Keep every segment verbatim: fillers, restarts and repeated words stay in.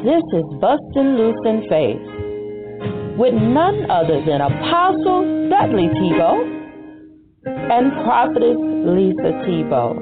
This is Bustin' Loose in Faith with none other than Apostle Dudley Tebow and Prophetess Lisa Tebow.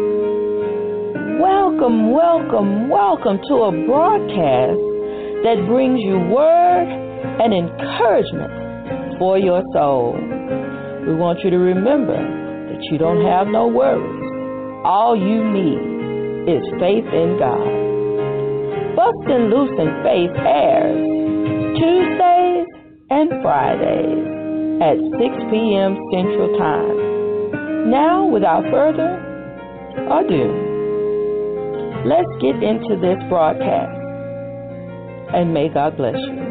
Welcome, welcome, welcome to a broadcast that brings you word and encouragement for your soul. We want you to remember that you don't have no worries. All you need is faith in God. Bustin' Loose in Faith airs Tuesdays and Fridays at six p.m. Central Time. Now, without further ado, let's get into this broadcast, and may God bless you.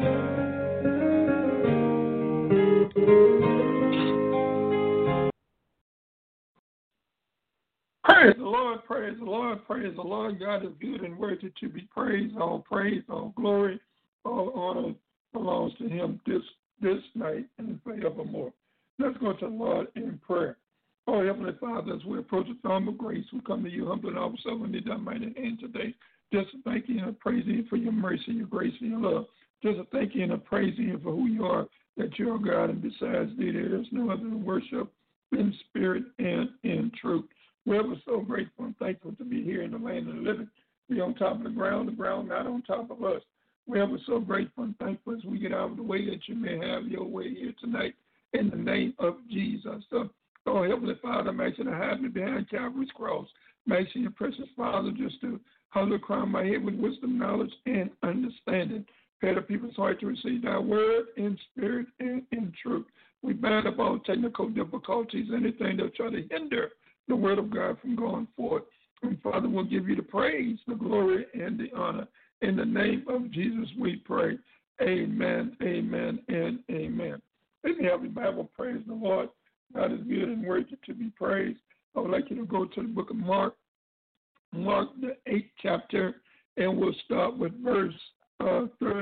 Praise the Lord, praise the Lord, praise the Lord. God is good and worthy to be praised. All praise, all glory, all honor belongs to him this this night and forevermore. Let's go to the Lord in prayer. Oh, Heavenly Father, as we approach the throne of grace, we come to you humbling ourselves in thy mighty hand today. Just to thank you and praise you for your mercy, your grace, and your love. Just to thank you and praise you for who you are, that you are God, and besides thee there is no other than worship in spirit and in truth. We're so grateful and thankful to be here in the land of the living. Be on top of the ground, the ground not on top of us. We're so grateful and thankful as we get out of the way that you may have your way here tonight in the name of Jesus. So, oh, Heavenly Father, I'm asking you to hide me behind Calvary's cross. I'm asking your precious Father just to humbly crown my head with wisdom, knowledge, and understanding. Prepare the people's heart to receive thy word in spirit and in truth. We bind up all technical difficulties, anything that try to hinder the word of God from going forth. And Father, we'll give you the praise, the glory, and the honor. In the name of Jesus, we pray. Amen, amen, and amen. If you have your Bible, praise the Lord. God is good and worthy to be praised. I would like you to go to the book of Mark, Mark the eighth chapter, and we'll start with verse uh,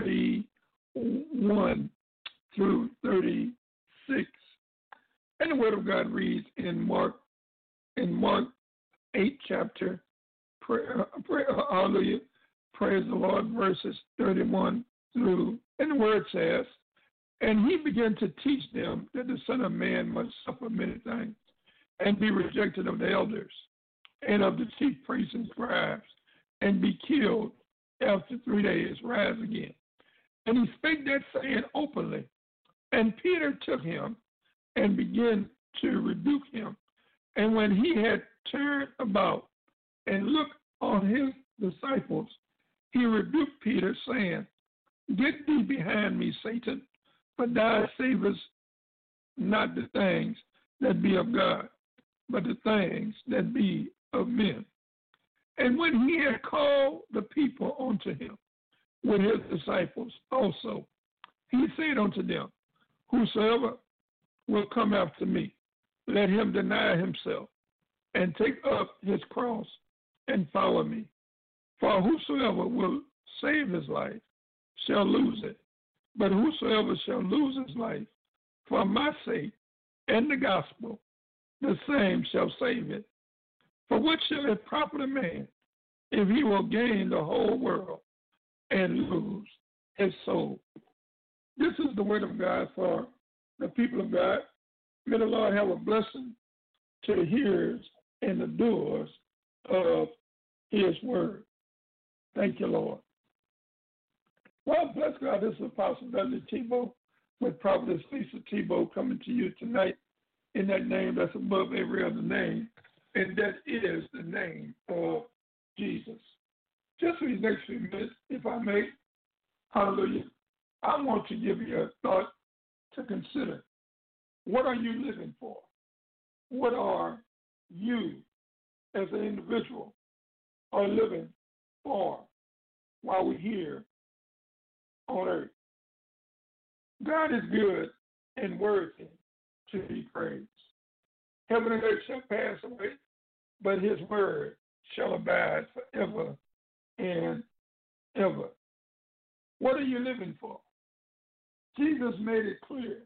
thirty-one through thirty-six. And the word of God reads in Mark In Mark eighth chapter, pray, pray, hallelujah, praise the Lord, verses thirty-one through, and the word says, and he began to teach them that the Son of Man must suffer many things, and be rejected of the elders, and of the chief priests and scribes, and be killed, after three days rise again. And he spake that saying openly, and Peter took him, and began to rebuke him. And when he had turned about and looked on his disciples, he rebuked Peter, saying, Get thee behind me, Satan, for thou savest not the things that be of God, but the things that be of men. And when he had called the people unto him with his disciples also, he said unto them, Whosoever will come after me, let him deny himself and take up his cross and follow me. For whosoever will save his life shall lose it. But whosoever shall lose his life for my sake and the gospel, the same shall save it. For what shall it profit a man if he will gain the whole world and lose his soul? This is the word of God for the people of God. May the Lord have a blessing to the hearers and the doers of his word. Thank you, Lord. Well, bless God. This is Apostle Dudley Tebow with Prophetess Lisa Tebow coming to you tonight in that name that's above every other name, and that is the name of Jesus. Just for these next few minutes, if I may, hallelujah, I want to give you a thought to consider. What are you living for? What are you as an individual are living for while we're here on earth? God is good and worthy to be praised. Heaven and earth shall pass away, but his word shall abide forever and ever. What are you living for? Jesus made it clear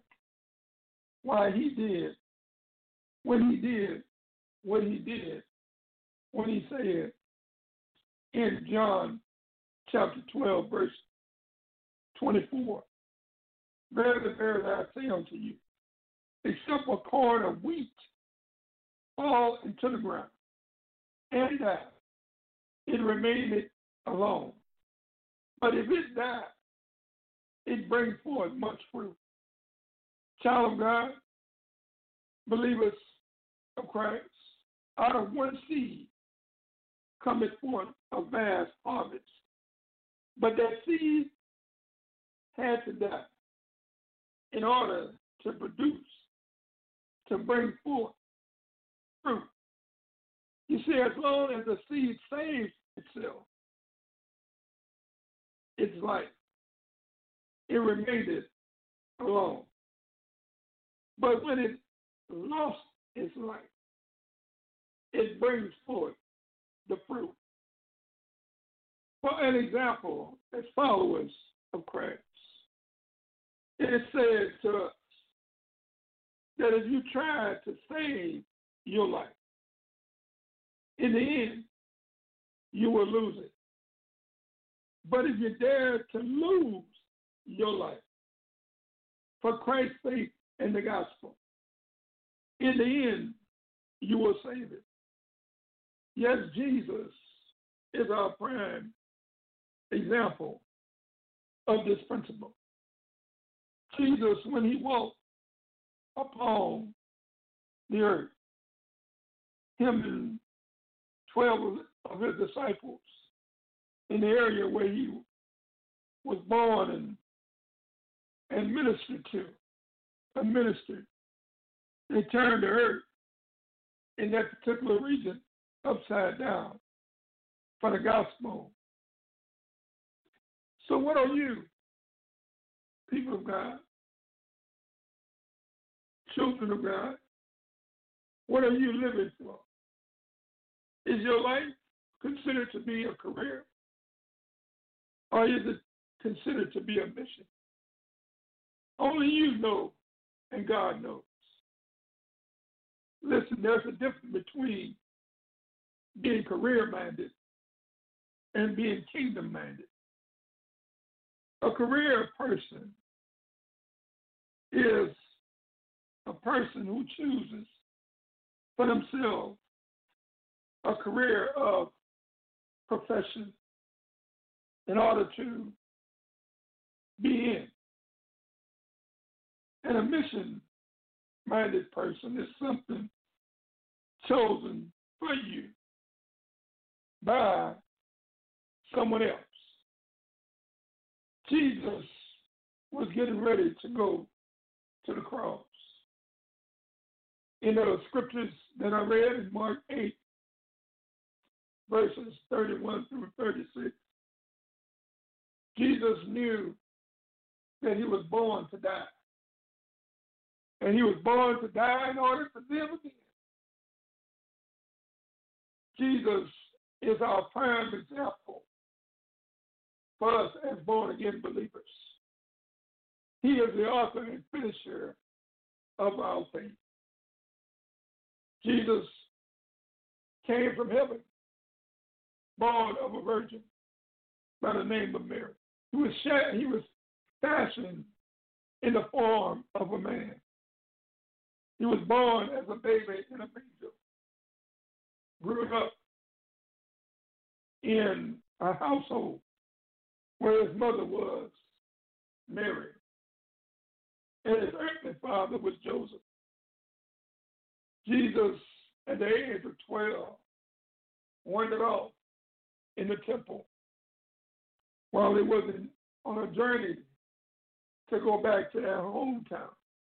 why he did when he did what he did when he said in John chapter twelve, verse twenty-four. Verily, verily, I say unto you, except a corn of wheat fall into the ground and die, it remaineth alone. But if it die, it brings forth much fruit. Child of God, believers of Christ, out of one seed cometh forth a vast harvest. But that seed had to die in order to produce, to bring forth fruit. You see, as long as the seed saves itself, its life, it remained alone. But when it lost its life, it brings forth the fruit. For an example, as followers of Christ, it is said to us that if you try to save your life, in the end, you will lose it. But if you dare to lose your life for Christ's sake and the gospel, in the end, you will save it. Yes, Jesus is our prime example of this principle. Jesus, when he walked upon the earth, him and twelve of his disciples in the area where he was born and, and ministered to, and ministered, they turned the earth in that particular region upside down for the gospel. So what are you, people of God, children of God? What are you living for? Is your life considered to be a career? Or is it considered to be a mission? Only you know, and God knows. Listen, there's a difference between being career-minded and being kingdom-minded. A career person is a person who chooses for themselves a career of profession in order to be in. And a mission-minded person is something chosen for you by someone else. Jesus was getting ready to go to the cross. In the scriptures that I read in Mark eight, verses thirty-one through thirty-six, Jesus knew that he was born to die. And he was born to die in order to live again. Jesus is our prime example for us as born-again believers. He is the author and finisher of our faith. Jesus came from heaven, born of a virgin by the name of Mary. He was, he was fashioned in the form of a man. He was born as a baby in a manger, grew up in a household where his mother was Mary, and his earthly father was Joseph. Jesus, at the age of twelve, wandered off in the temple while he was in, on a journey to go back to their hometown.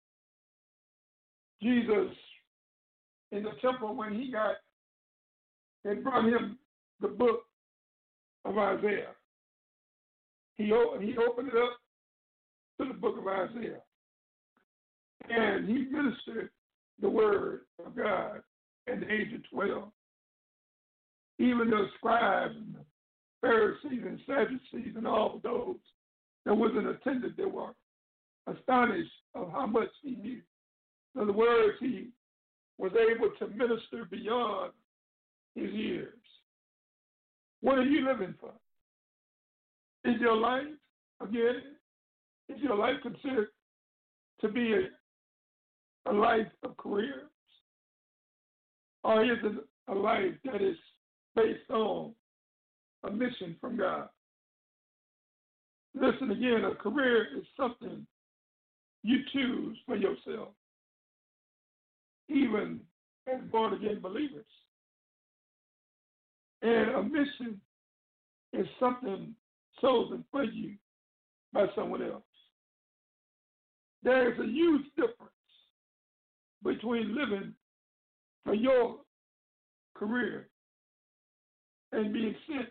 Jesus, in the temple, when he got, they brought him the book of Isaiah. He, he opened it up to the book of Isaiah. And he ministered the word of God at the age of twelve. Even the scribes and the Pharisees and Sadducees and all those that wasn't attended, they were astonished of how much he knew. In other words, he was able to minister beyond his years. What are you living for? Is your life, again, is your life considered to be a, a life of career? Or is it a life that is based on a mission from God? Listen again, a career is something you choose for yourself, even as born-again believers. And a mission is something chosen for you by someone else. There is a huge difference between living for your career and being sent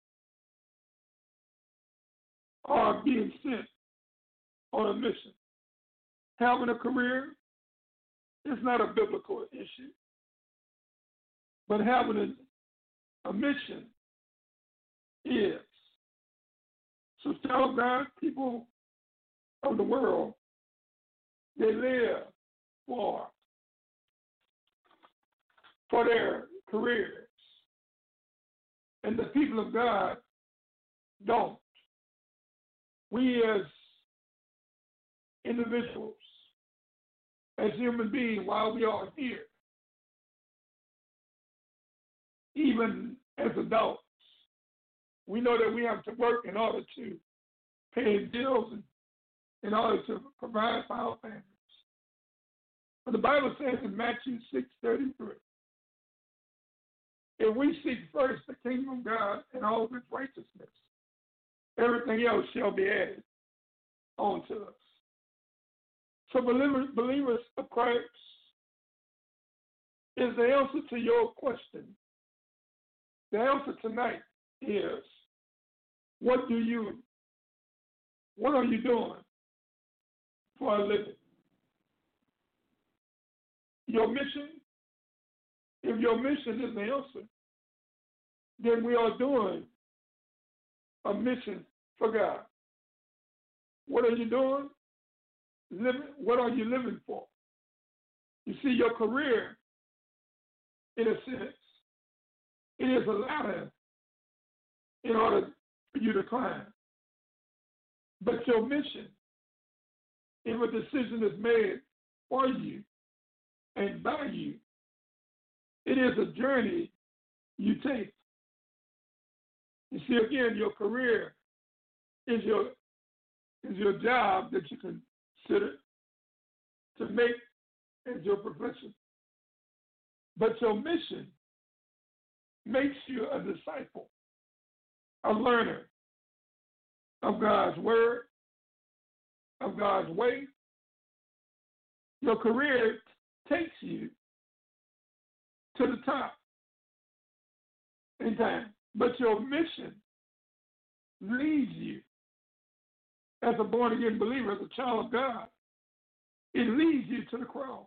or being sent on a mission. Having a career is not a biblical issue, but having a, a mission is. So tell God, people of the world, they live for, for their careers. And the people of God don't. We as individuals, as human beings, while we are here, even as adults, we know that we have to work in order to pay bills and in order to provide for our families. But the Bible says in Matthew six thirty-three, if we seek first the kingdom of God and all of its righteousness, everything else shall be added onto us. So believers, believers of Christ, is the answer to your question. The answer tonight is, what do you, what are you doing for a living? Your mission, if your mission is the answer, then we are doing a mission for God. What are you doing? Living, what are you living for? You see, your career, in a sense, it is a ladder in order for you to climb. But your mission, if a decision is made for you and by you, it is a journey you take. You see, again, your career is your is your job that you consider to make as your profession. But your mission makes you a disciple, a learner of God's word, of God's way. Your career takes you to the top in time. But your mission leads you as a born-again believer, as a child of God. It leads you to the cross.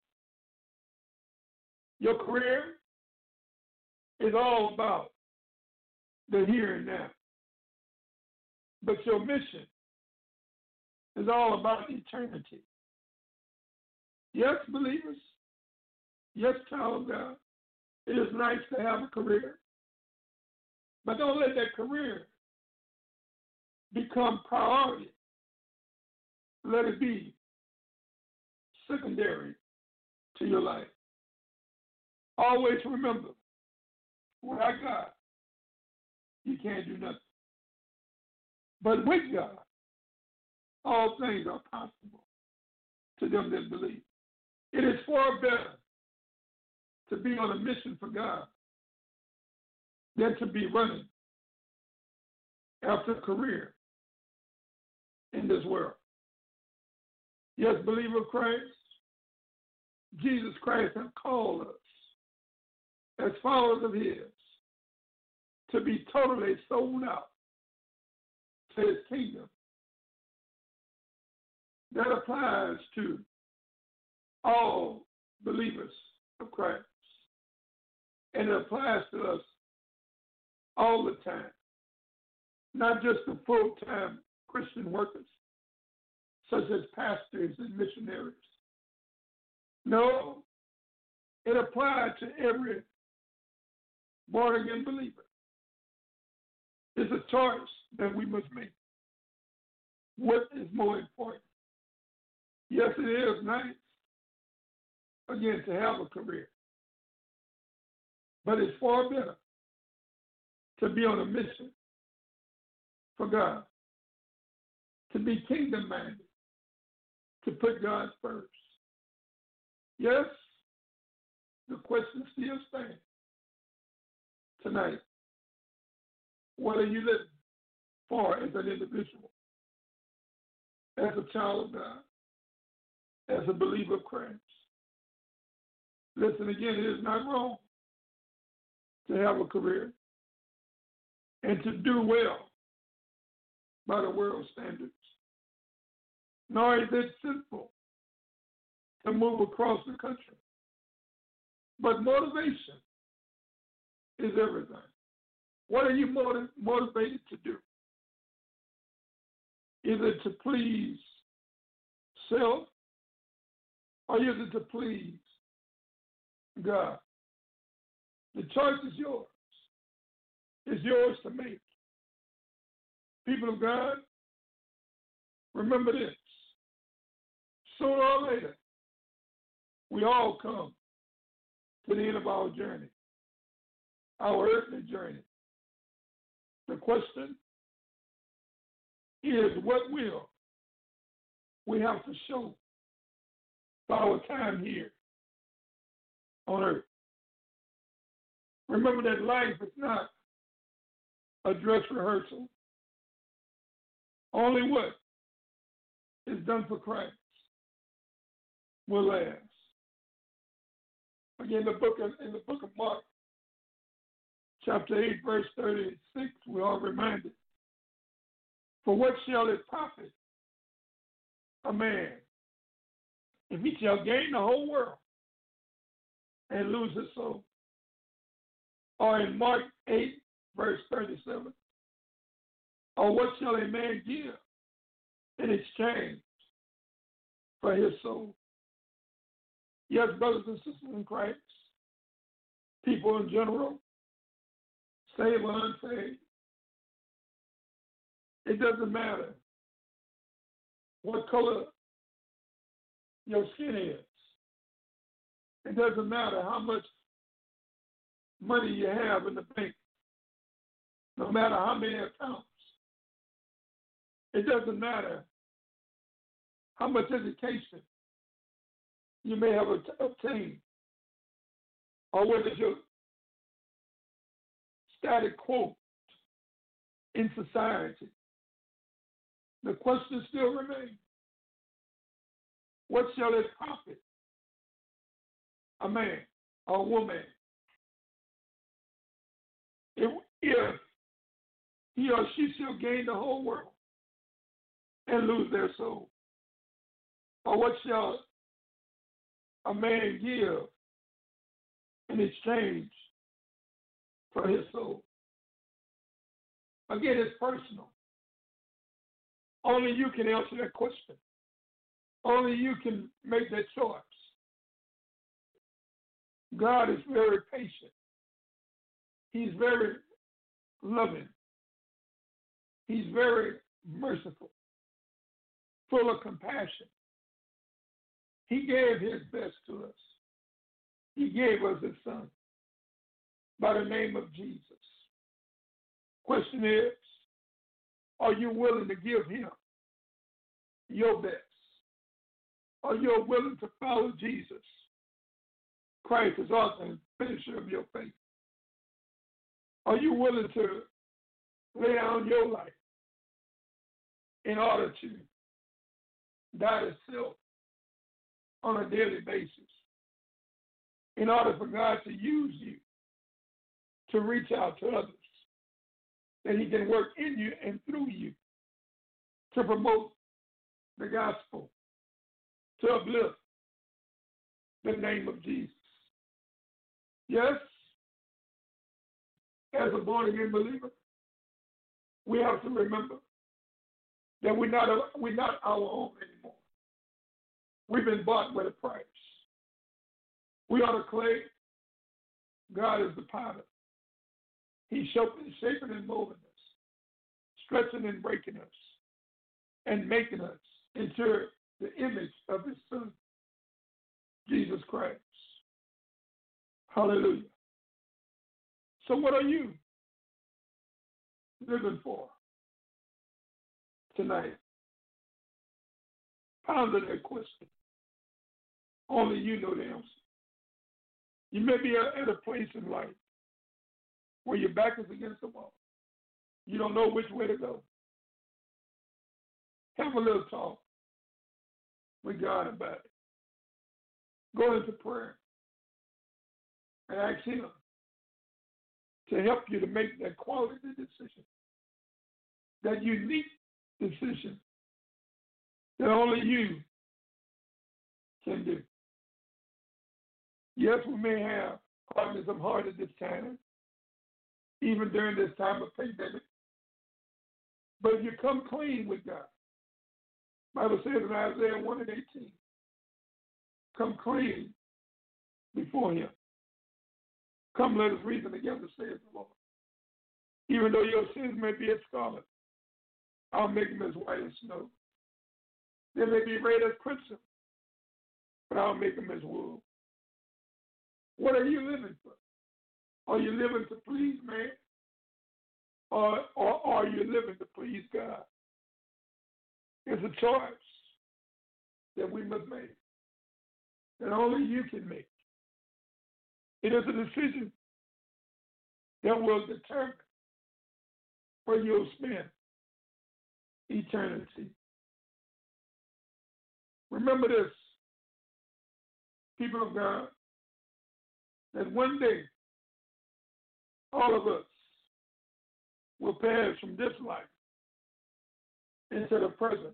Your career is all about the here and now. But your mission is all about eternity. Yes, believers. Yes, child of God. It is nice to have a career. But don't let that career become priority. Let it be secondary to your life. Always remember, without God, you can't do nothing. But with God, all things are possible to them that believe. It is far better to be on a mission for God than to be running after a career in this world. Yes, believer of Christ, Jesus Christ has called us as followers of his to be totally sold out to his kingdom. That applies to all believers of Christ. And it applies to us all the time, not just the full-time Christian workers, such as pastors and missionaries. No, it applies to every born-again believer. It's a choice that we must make. What is more important? Yes, it is nice, again, to have a career. But it's far better to be on a mission for God, to be kingdom-minded, to put God first. Yes, the question still stands tonight. What are you living for as an individual, as a child of God, as a believer of Christ? Listen again, it is not wrong to have a career and to do well by the world's standards. Nor is it sinful to move across the country. But motivation is everything. What are you motiv- motivated to do? Is it to please self, or is it to please God? The choice is yours. It's yours to make. People of God, remember this. Sooner or later, we all come to the end of our journey, our earthly journey. The question is, what will we have to show for our time here on earth? Remember that life is not a dress rehearsal. Only what is done for Christ will last. Again, the book of, in the book of Mark, chapter eight, verse thirty-six, we are reminded, for what shall it profit a man if he shall gain the whole world and lose his soul? Or in Mark eight, verse thirty-seven, or what shall a man give in exchange for his soul? Yes, brothers and sisters in Christ, people in general, saved or unsaved, it doesn't matter what color your skin is. It doesn't matter how much money you have in the bank, no matter how many accounts. It doesn't matter how much education you may have obtained, or whether your status quo in society. The question still remains, what shall it profit a man or a woman if, if he or she shall gain the whole world and lose their soul? Or what shall a man give in exchange for his soul? Again, it's personal. Only you can answer that question. Only you can make that choice. God is very patient. He's very loving. He's very merciful, full of compassion. He gave his best to us. He gave us his son by the name of Jesus. Question is, are you willing to give him your best? Are you willing to follow Jesus? Christ is author and finisher of your faith. Are you willing to lay down your life in order to die to self on a daily basis, in order for God to use you to reach out to others, that he can work in you and through you to promote the gospel, to uplift the name of Jesus? Yes, as a born-again believer, we have to remember that we're not, a, we're not our own anymore. We've been bought with a price. We are the clay. God is the potter. He's shaping and molding us. stretching and breaking us and making us into the image of his Son, Jesus Christ. Hallelujah. So what are you living for tonight? Ponder that question. Only you know the answer. You may be at a place in life where your back is against the wall. You don't know which way to go. Have a little talk with God about it. Go into prayer and ask him to help you to make that quality decision, that unique decision that only you can do. Yes, we may have hardness of heart at this time, even during this time of pandemic. But if you come clean with God, the Bible says in Isaiah one and eighteen, come clean before him. Come, let us reason together, says the Lord. Even though your sins may be as scarlet, I'll make them as white as snow. They may be red as crimson, but I'll make them as wool. What are you living for? Are you living to please man? Or, or are you living to please God? It's a choice that we must make, that only you can make. It is a decision that will determine where you'll spend eternity. Remember this, people of God, that one day all of us will pass from this life into the presence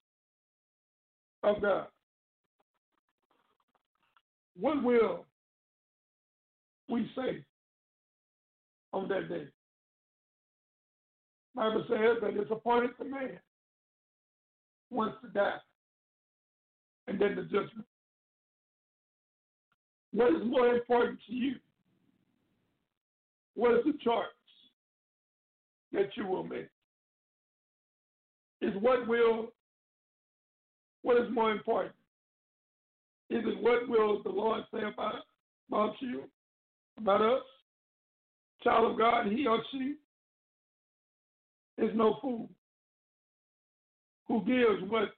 of God. What will we say on that day? The Bible says that it's appointed to man once to die, and then the judgment. What is more important to you? What is the choice that you will make? Is what will, what is more important? Is it what will the Lord say about, about you, about us? Child of God, he or she is no fool who gives what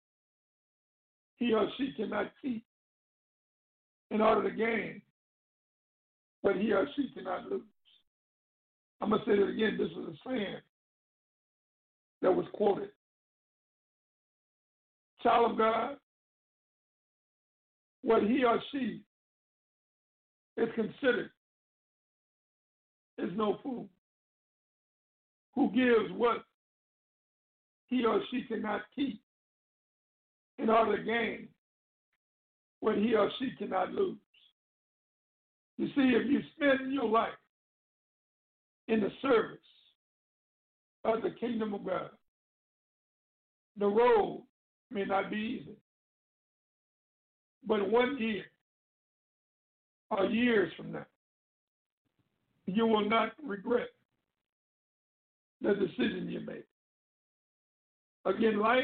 he or she cannot keep in order to gain what he or she cannot lose. I'm going to say that again. This is a saying that was quoted. Child of God, what he or she is considered is no fool who gives what he or she cannot keep in order to gain what he or she cannot lose. You see, if you spend your life in the service of the kingdom of God, the road may not be easy. But one year or years from now, you will not regret the decision you made. Again, life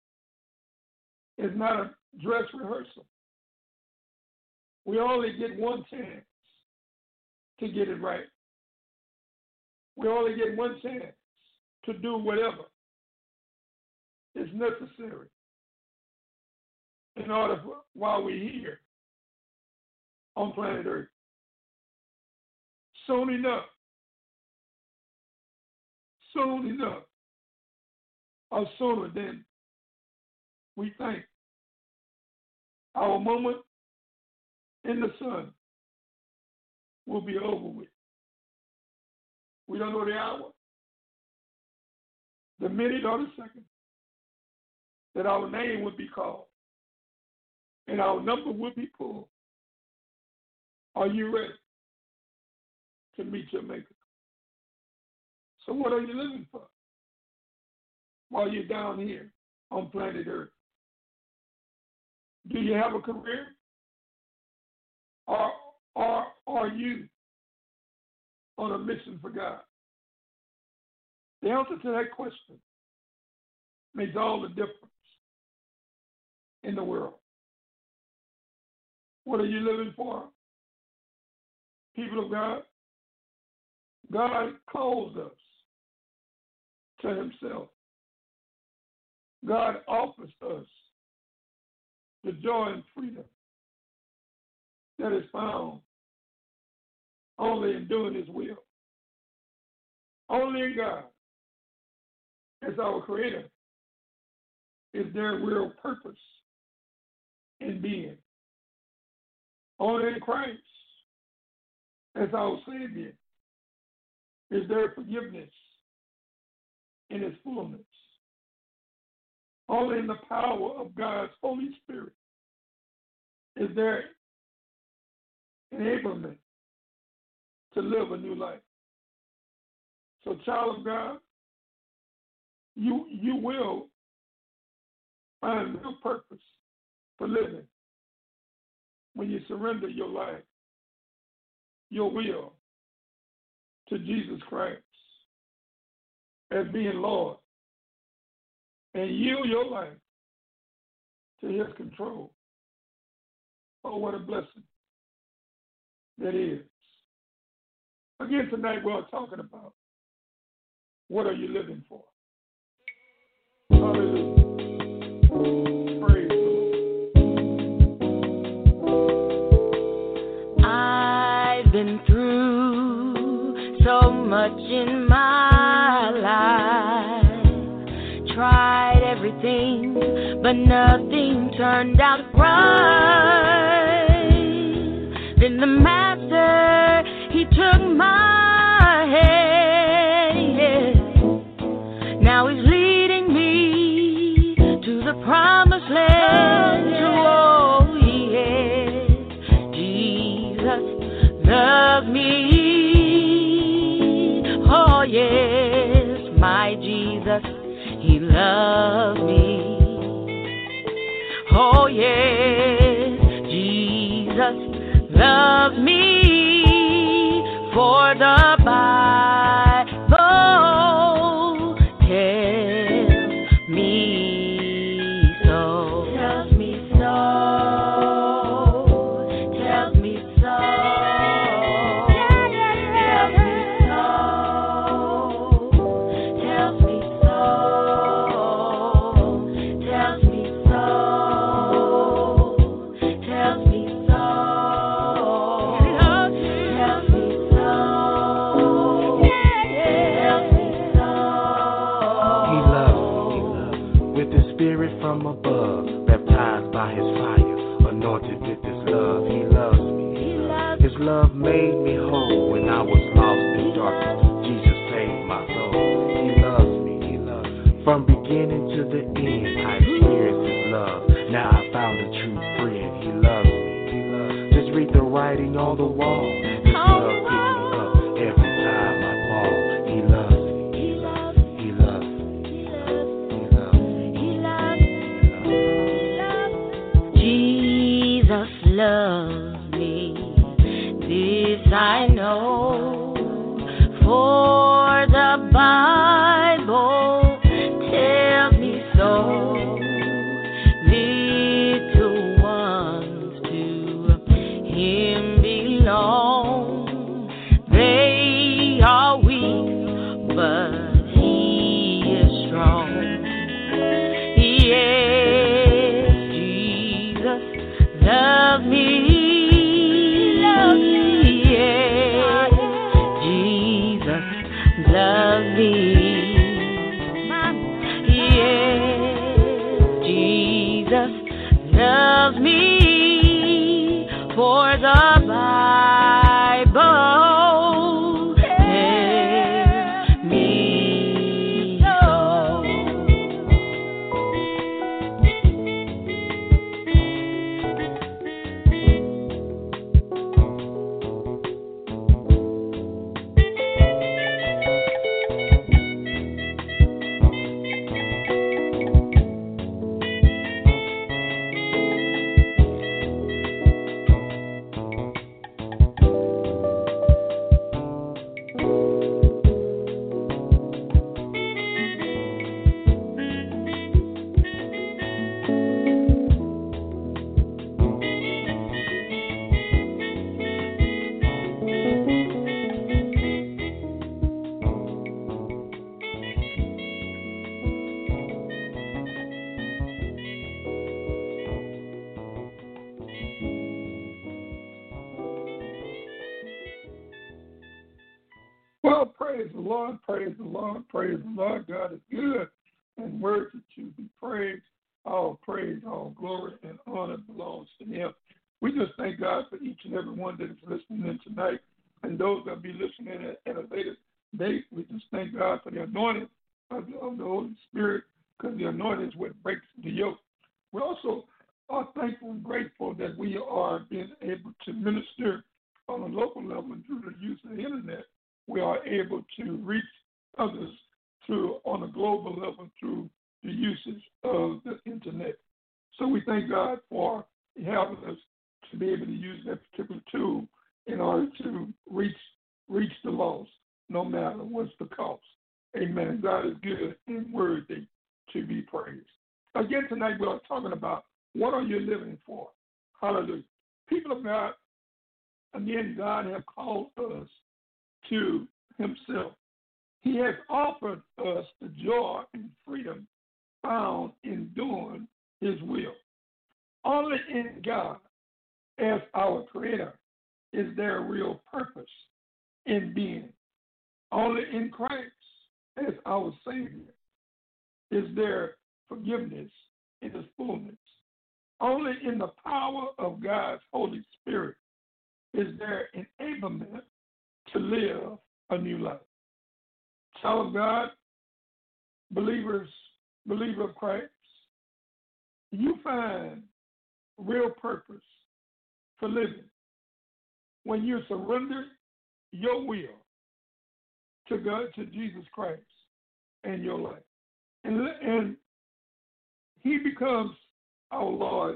is not a dress rehearsal. We only get one chance to get it right. We only get one chance to do whatever is necessary in order for, while we're here on planet Earth. Soon enough, soon enough, or sooner than we think, our moment in the sun will be over with. We don't know the hour, the minute, or the second that our name would be called and our number would be pulled. Are you ready to meet your Maker? So what are you living for while you're down here on planet Earth? Do you have a career? Or, or are you on a mission for God? The answer to that question makes all the difference in the world. What are you living for? People of God, God calls us to himself. God offers us the joy and freedom that is found only in doing his will. Only in God, as our Creator, is there real purpose in being. Only in Christ, as our Savior, is there forgiveness in his fullness. Only in the power of God's Holy Spirit is there enablement to live a new life. So, child of God, you, you will find real purpose for living when you surrender your life, your will, to Jesus Christ as being Lord, and yield your life to his control. Oh, what a blessing that is. Again, tonight we're talking about what are you living for? Hallelujah. Praise the Lord. I've been through so much in my life, tried everything, but nothing turned out right. Then the master, he took my hand, yes. Now he's leading me to the promised land. Oh, yes, Jesus loves me. Oh, yes, my Jesus, he loves me. Oh, yes, Jesus loves me. For the Bible tells me so. Tells me so. Tells me so. Tells me so. Tells me so. Tells me so. Tells me so. From above, baptized by his fire, anointed with his love. He loves me. He loves his love made me whole when I was lost in darkness. Jesus saved my soul. He loves me. He loves me. From beginning to the end, I experienced his love. Now I found a true friend. He loves me. He loves me. Just read the writing on the wall. His love picks me up every time I fall. He loves me. Love me, this I know, for the Bible tells me so. Little ones to him belong. They are weak, but he is strong. Yes, Jesus love me, love me, yeah. Jesus, love me, yeah. Jesus, love me, for the Bible tells me so. Well, praise the Lord, praise the Lord, praise the Lord. God is good and worthy to be praised. All praise, all glory, and honor belongs to Him. We just thank God for each and every one that is listening in tonight, and those that will be listening at, at a later date. We just thank God for the anointing of the, of the Holy Spirit, because the anointing is what breaks the yoke. We also are thankful and grateful that we are being able to minister on a local level, and through the use of the internet, we are able to reach others through on a global level through the usage of the internet. So we thank God for helping us to be able to use that particular tool in order to reach reach the lost, no matter what's the cost. Amen. God is good and worthy to be praised. Again, tonight we are talking about what are you living for? Hallelujah. People of God, again, God has called us to Himself. He has offered us the joy and freedom found in doing His will. Only in God, as our Creator, is there real purpose in being. Only in Christ, as our Savior, is there forgiveness in His fullness. Only in the power of God's Holy Spirit is there enablement to live a new life. Child of God, believers, believer of Christ, you find real purpose for living when you surrender your will to God, to Jesus Christ, and your life. And, and He becomes our Lord.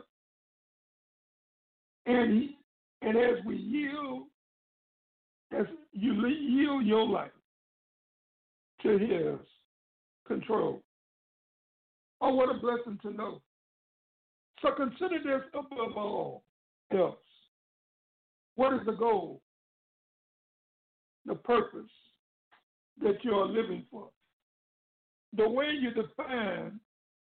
And he, and as we yield, as you yield your life to His control, oh, what a blessing to know. So consider this above all else. What is the goal, the purpose that you are living for? The way you define,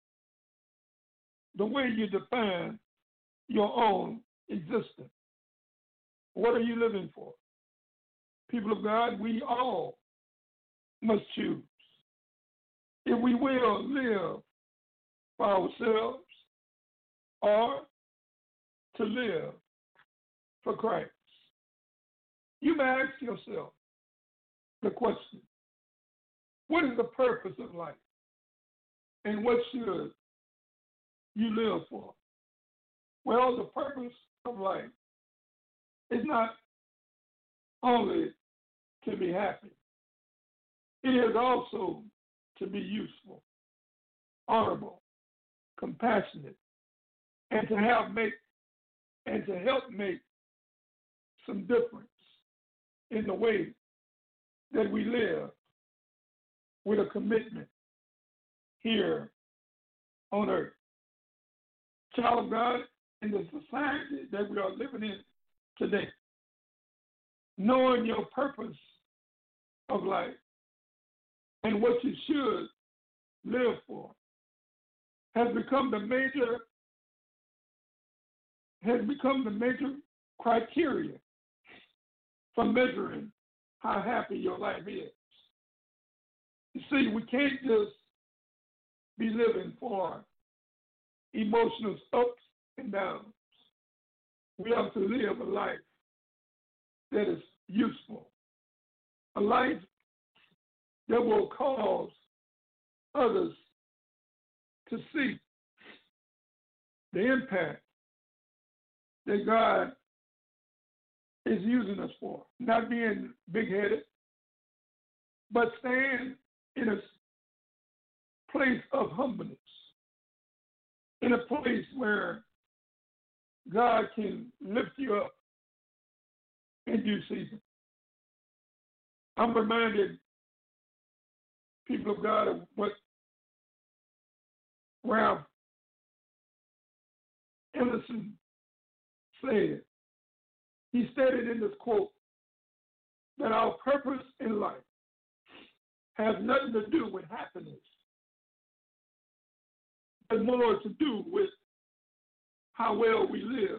the way you define your own existence. What are you living for? People of God, we all must choose if we will live for ourselves or to live for Christ. You may ask yourself the question, what is the purpose of life? And what should you live for? Well, the purpose of life is not only to be happy. It is also to be useful, honorable, compassionate, and to help make and to help make some difference in the way that we live with a commitment here on earth. Child of God, in the society that we are living in today, knowing your purpose of life and what you should live for has become the major has become the major criteria for measuring how happy your life is. You see, we can't just be living for emotional ups and downs. We have to live a life that is useful, a life that will cause others to see the impact that God is using us for. Not being big-headed, but stand in a place of humbleness, in a place where God can lift you up in due season. I'm reminded, people of God, of what Ralph Ellison said. He stated in this quote that our purpose in life has nothing to do with happiness, but more to do with how well we live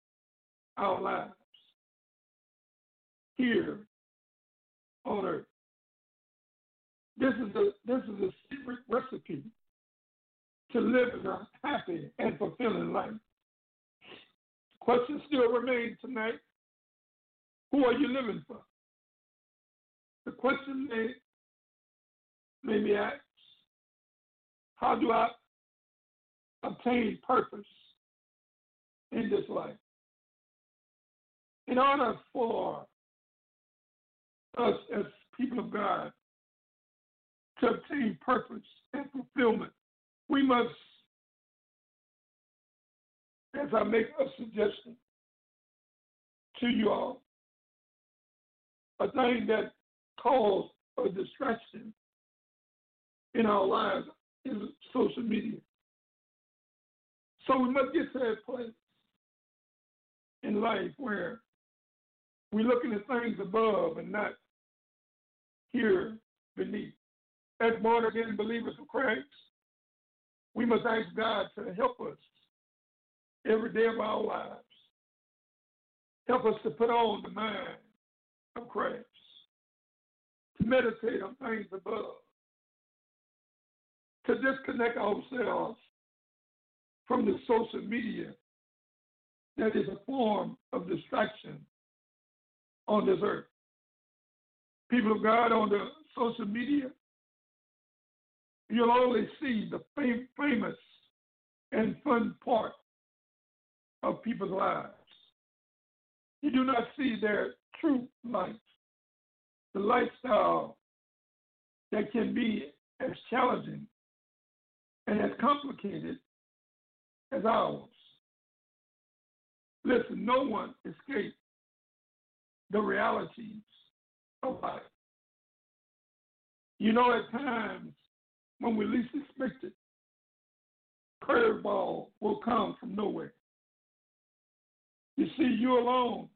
our lives here on earth. This is a this is a secret recipe to live a happy and fulfilling life. Questions still remain tonight. Who are you living for? The question may, may be asked, how do I obtain purpose in this life? In order for us as people of God to obtain purpose and fulfillment, we must, as I make a suggestion to you all, a thing that causes a distraction in our lives is social media. So we must get to that place in life where we're looking at things above and not here beneath. As born-again believers of Christ, we must ask God to help us every day of our lives. Help us to put on the mind of Christ, to meditate on things above, to disconnect ourselves from the social media that is a form of distraction on this earth. People of God, on the social media, you'll only see the fam- famous and fun part of people's lives. You do not see their true life, the lifestyle that can be as challenging and as complicated as ours. Listen, no one escapes the realities of life. You know, at times when we least expect it, curveball will come from nowhere. You see, you alone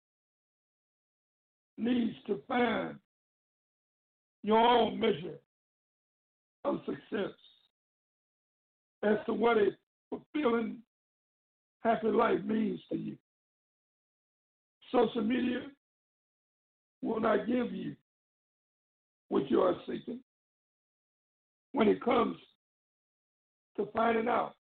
needs to find your own measure of success as to what a fulfilling, happy life means to you. Social media will not give you what you are seeking when it comes to finding out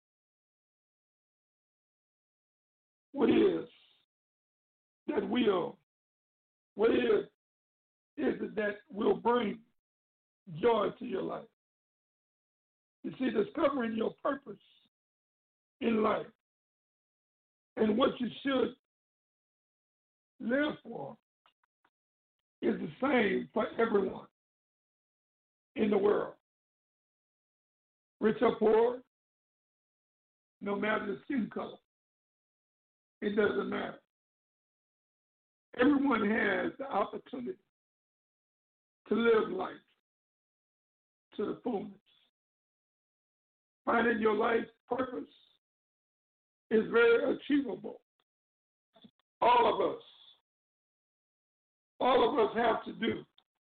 what is that will, what is, is it that will bring joy to your life. You see, discovering your purpose in life and what you should live for is the same for everyone in the world. Rich or poor, no matter the skin color, it doesn't matter. Everyone has the opportunity to live life to the fullness. Finding your life purpose is very achievable. All of us, all of us have to do.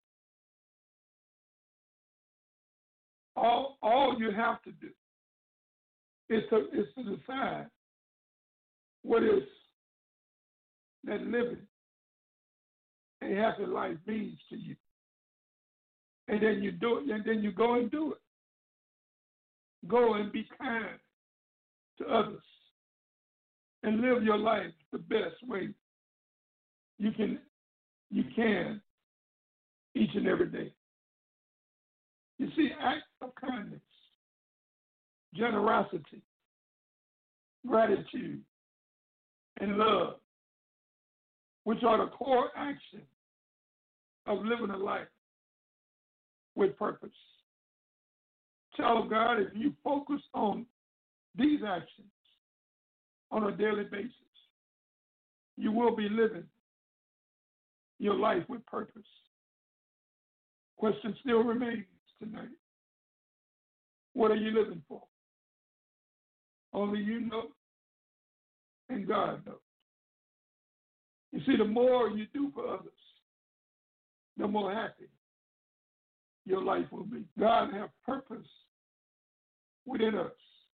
All, all you have to do is to, is to decide what is that living a happy life means to you. And then you do it, and then you go and do it. Go and be kind to others and live your life the best way you can you can each and every day. You see, acts of kindness, generosity, gratitude, and love, which are the core actions of living a life with purpose. Child of God, if you focus on these actions on a daily basis, you will be living your life with purpose. Question still remains tonight. What are you living for? Only you know, and God knows. You see, the more you do for others, the more happy your life will be. God has purpose within us,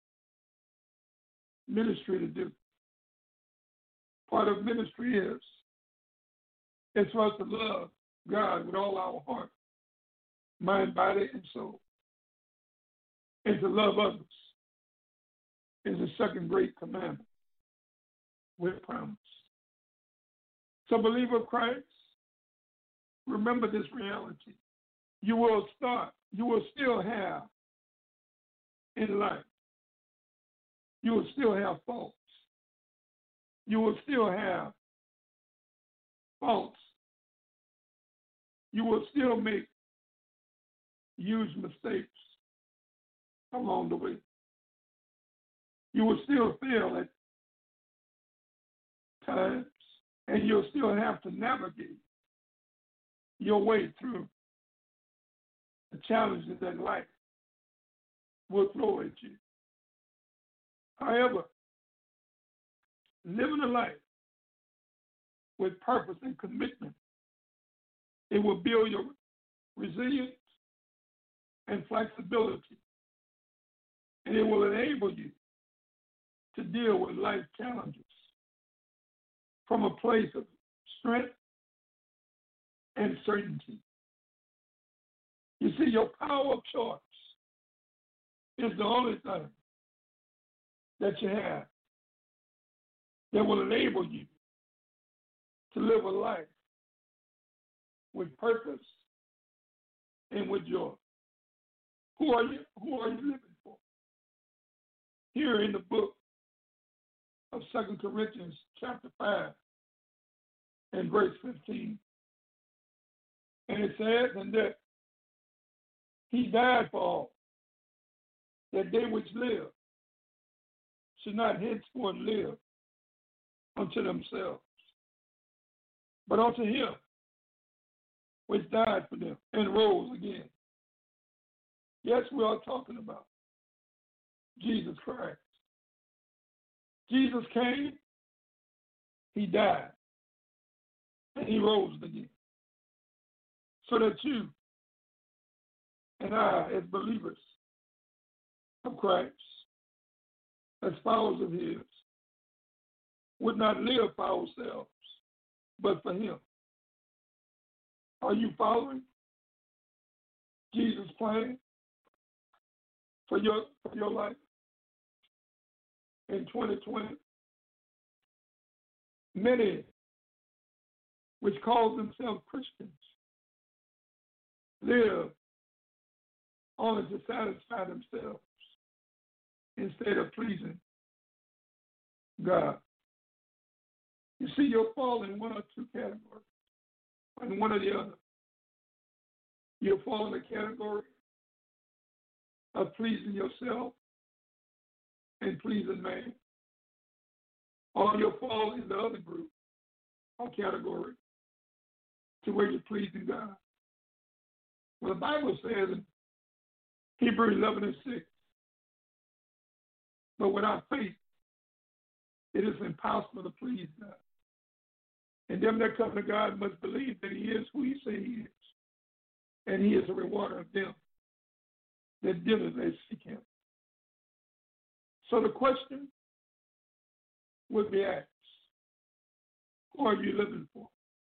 ministry to do. Part of ministry is it's for us to love God with all our heart, mind, body, and soul. And to love others is the second great commandment with promise. So, believer of Christ, remember this reality. You will start, you will still have in life, you will still have faults. You will still have faults. You will still make huge mistakes along the way. You will still fail at times, and you'll still have to navigate your way through the challenges that life will throw at you. However, living a life with purpose and commitment, it will build your resilience and flexibility, and it will enable you to deal with life challenges from a place of strength and certainty. You see, your power of choice is the only thing that you have that will enable you to live a life with purpose and with joy. Who are you? Who are you living for? Here in the book of Second Corinthians chapter five and verse fifteen. And it says, and that he died for all, that they which live should not henceforth live unto themselves, but unto him which died for them and rose again. Yes, we are talking about Jesus Christ. Jesus came, he died, and he rose again. So that you and I, as believers of Christ, as followers of his, would not live for ourselves, but for him. Are you following Jesus' plan for your, for your life in twenty twenty? Many which call themselves Christians live only to satisfy themselves instead of pleasing God. You see, you'll fall in one or two categories, in one or the other. You'll fall in the category of pleasing yourself and pleasing man, or you'll fall in the other group or category to where you're pleasing God. Well, the Bible says in Hebrews eleven and six, but without faith, it is impossible to please God. And them that come to God must believe that he is who he says he is, and he is a rewarder of them that diligently seek him. So the question would be asked, who are you living for?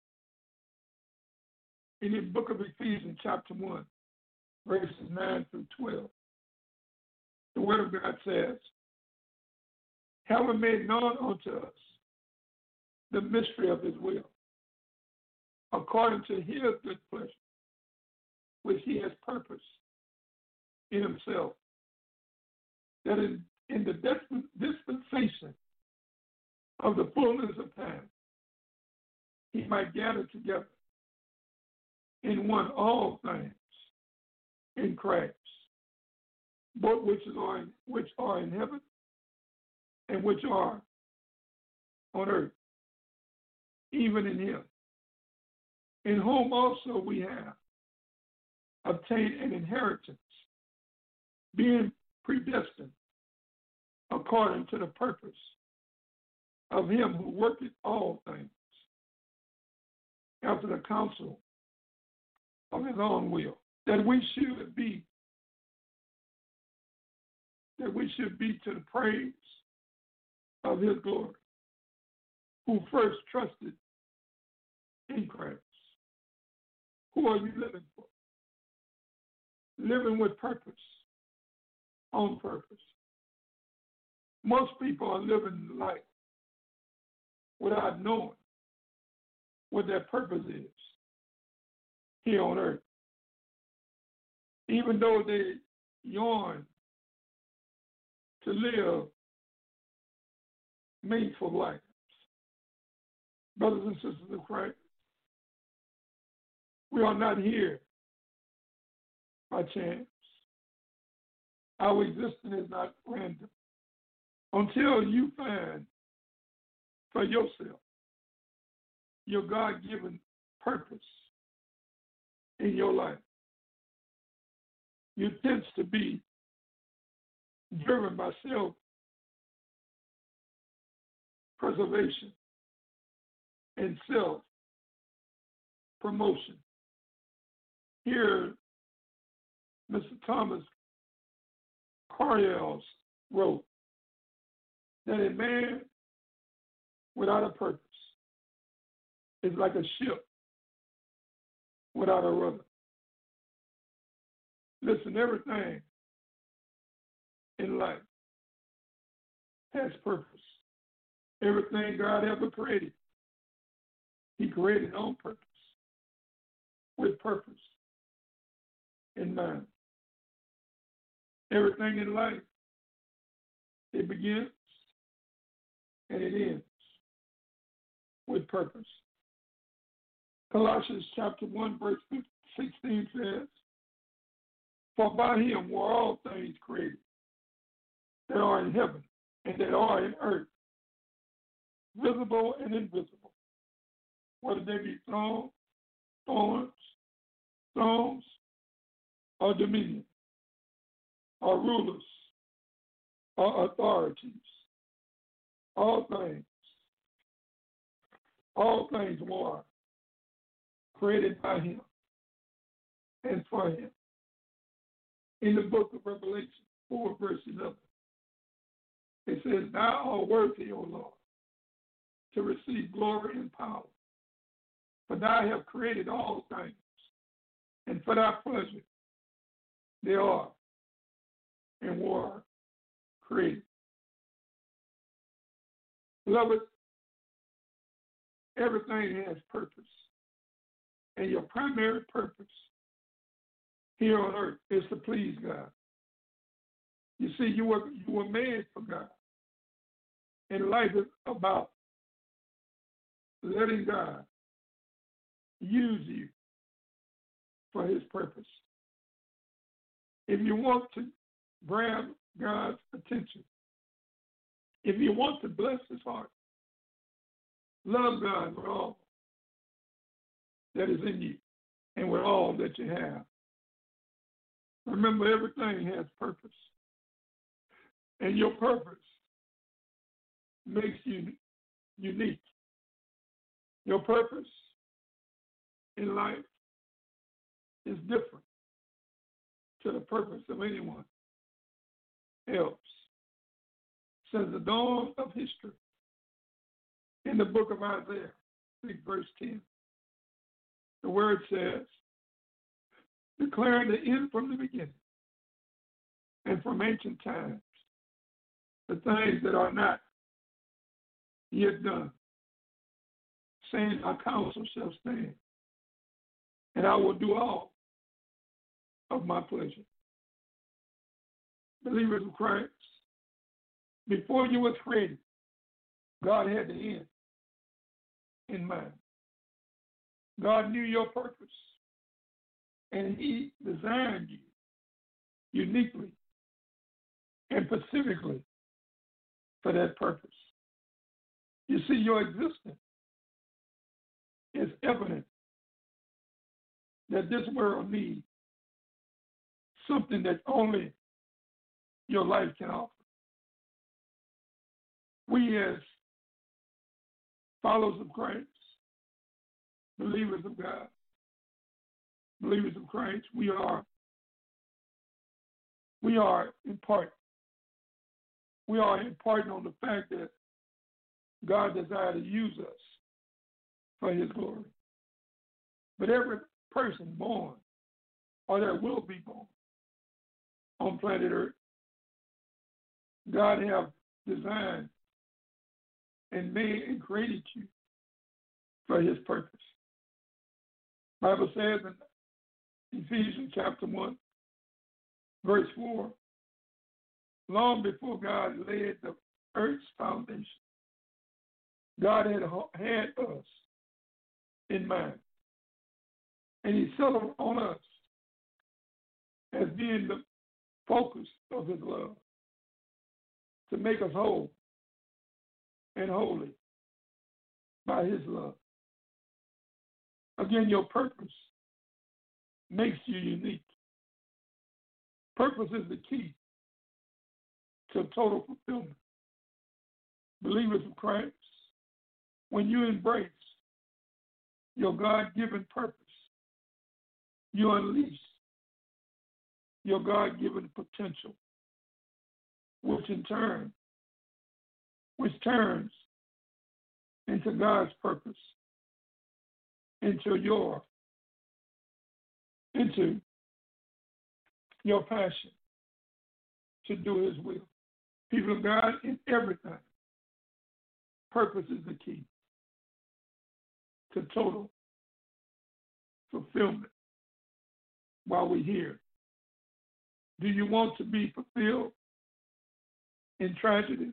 In the book of Ephesians, chapter one, verses nine through twelve, the word of God says, having made known unto us the mystery of his will, according to his good pleasure, which he has purposed in himself, that in, in the dispensation of the fullness of time, he might gather together in one all things in Christ, both which are in, which are in heaven and which are on earth, even in him, in whom also we have obtained an inheritance, being predestined according to the purpose of him who worketh all things after the counsel of his own will, that we should be, that we should be to the praise of his glory, who first trusted in Christ. Who are you living for? living with purpose, on purpose. Most people are living life without knowing what their purpose is here on earth. Even though they yearn to live meaningful lives. Brothers and sisters of Christ, we are not here by chance. Our existence is not random. Until you find for yourself your God-given purpose in your life, you tend to be driven by self-preservation and self-promotion. Here, Mister Thomas Carlyle wrote that a man without a purpose is like a ship without a rudder. Listen, everything in life has purpose. Everything God ever created, He created on purpose, with purpose in mind. Everything in life, it begins and it ends with purpose. Colossians chapter one, verse sixteen says, "For by Him were all things created that are in heaven and that are in earth, visible and invisible, whether they be thrones, thorns, thrones, or dominion, or rulers, or authorities. All things, all things were created by Him and for Him." In the book of Revelation four, verse eleven, it says, "Thou art worthy, O Lord, to receive glory and power, for Thou hast created all things, and for Thy pleasure they are and were created." Beloved, everything has purpose, and your primary purpose here on earth is to please God. You see, you were you were made for God, and life is about letting God use you for His purpose. If you want to grab God's attention, if you want to bless His heart, love God with all that is in you and with all that you have. Remember, everything has purpose, and your purpose makes you unique. Your purpose in life is different to the purpose of anyone else. Since the dawn of history, in the book of Isaiah, six, verse ten, the word says, declaring the end from the beginning and from ancient times, the things that are not yet done, saying, our counsel shall stand, and I will do all of my pleasure. Believers of Christ, before you were created, God had the end in mind. God knew your purpose, and He designed you uniquely and specifically for that purpose. You see, your existence is evident that this world needs something that only your life can offer. We as followers of Christ, believers of God, believers of Christ, we are, we are in part, we are imparting on the fact that God desires to use us for His glory. But every person born, or that will be born, on planet Earth. God have designed and made and created you for his purpose. Bible says in Ephesians chapter one, verse four, long before God laid the earth's foundation, God had had us in mind. And he settled on us as being the focus of his love to make us whole and holy by his love. Again, your purpose makes you unique. Purpose is the key to total fulfillment. Believers of Christ, when you embrace your God-given purpose, you unleash your God-given potential, which in turn, which turns into God's purpose, into your, into your passion to do his will. People of God, in everything, purpose is the key to total fulfillment while we're here. Do you want to be fulfilled in tragedy,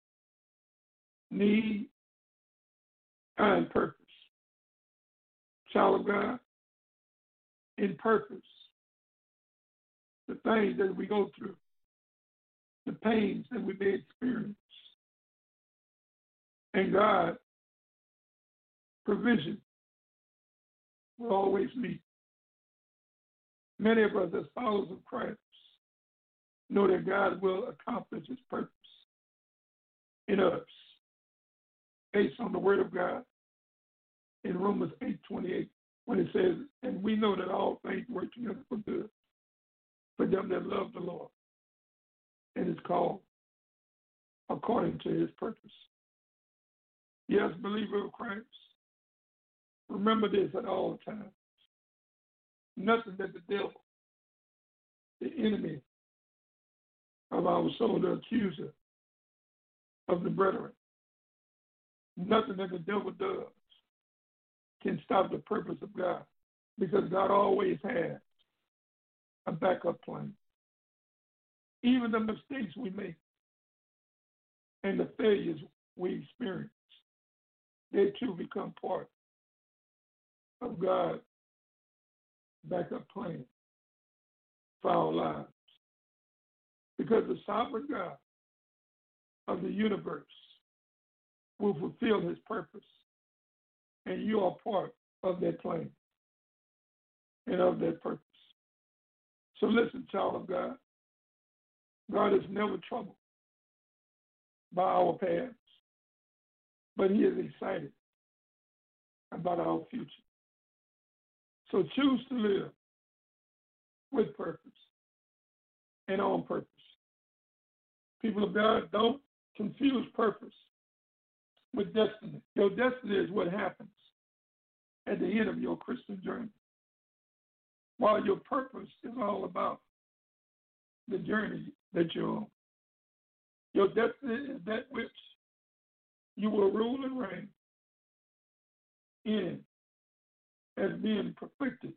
need, and purpose? Child of God, in purpose, the things that we go through, the pains that we may experience, and God, provision will always meet. Many of us as followers of Christ know that God will accomplish his purpose in us based on the word of God in Romans eight twenty-eight, when it says, and we know that all things work together for good for them that love the Lord and is called according to his purpose. Yes, believer of Christ, remember this at all times. Nothing that the devil, the enemy of our soul, the accuser of the brethren, nothing that the devil does can stop the purpose of God, because God always has a backup plan. Even the mistakes we make and the failures we experience, they too become part of God's backup plan for our lives. Because the sovereign God of the universe will fulfill his purpose, and you are part of that plan and of that purpose. So listen, child of God, God is never troubled by our past, but he is excited about our future. So choose to live with purpose and on purpose. People of God, don't confuse purpose with destiny. Your destiny is what happens at the end of your Christian journey, while your purpose is all about the journey that you're on. Your destiny is that which you will rule and reign in as being perfected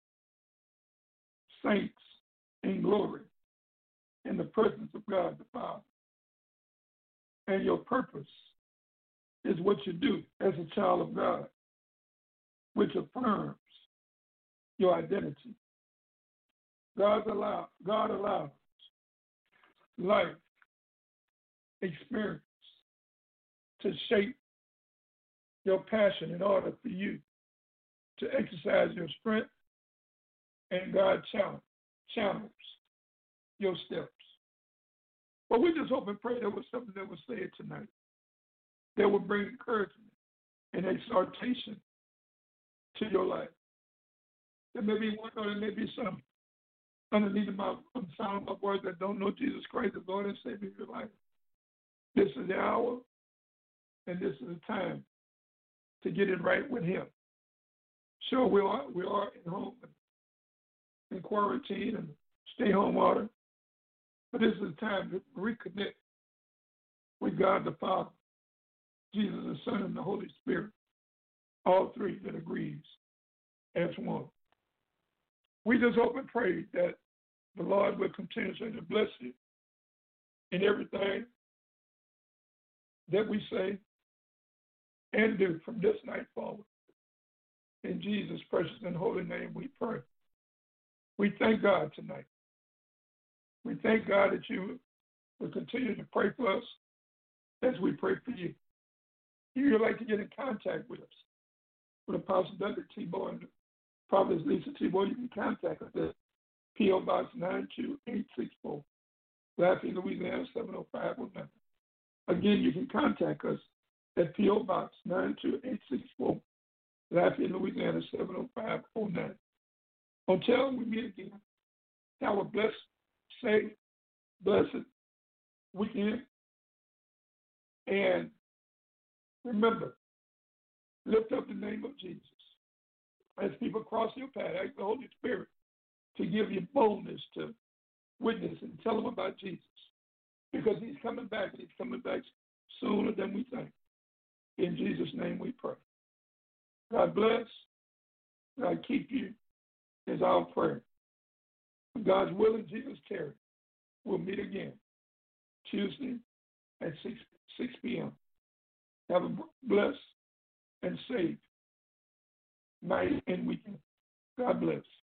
saints in glory in the presence of God the Father. And your purpose is what you do as a child of God, which affirms your identity. God allows, God allows life experience to shape your passion in order for you to exercise your strength, and God challenge, channels your steps. But we just hope and pray there was something that was said tonight that would bring encouragement and exhortation to your life. There may be one or there may be some underneath my sound of my voice that don't know Jesus Christ as Lord and Savior of your life. This is the hour and this is the time to get it right with him. Sure, we are we are in home and in quarantine and stay home order, But this is time to reconnect with God the Father, Jesus the Son, and the Holy Spirit, all three that agrees as one. We just hope and pray that the Lord will continuously to bless you in everything that we say and do from this night forward. In Jesus' precious and holy name we pray. We thank God tonight. We thank God that you will continue to pray for us as we pray for you. If you'd like to get in contact with us, with Apostle Douglas Tebow and Prophetess Lisa Tebow, you can contact us at P O. Box nine two eight six four, Lafayette, Louisiana seven oh five oh nine. Again, you can contact us at P O. Box nine two eight six four, Lafayette, Louisiana seven oh five oh nine. Until we meet again, have a blessed, safe, blessed weekend. And remember, lift up the name of Jesus. As people cross your path, ask the Holy Spirit to give you boldness to witness and tell them about Jesus. Because he's coming back, and he's coming back sooner than we think. In Jesus' name we pray. God bless. God keep you is our prayer. When God's will and Jesus tarry, we'll meet again Tuesday at six p.m. Have a blessed and safe night and weekend. God bless.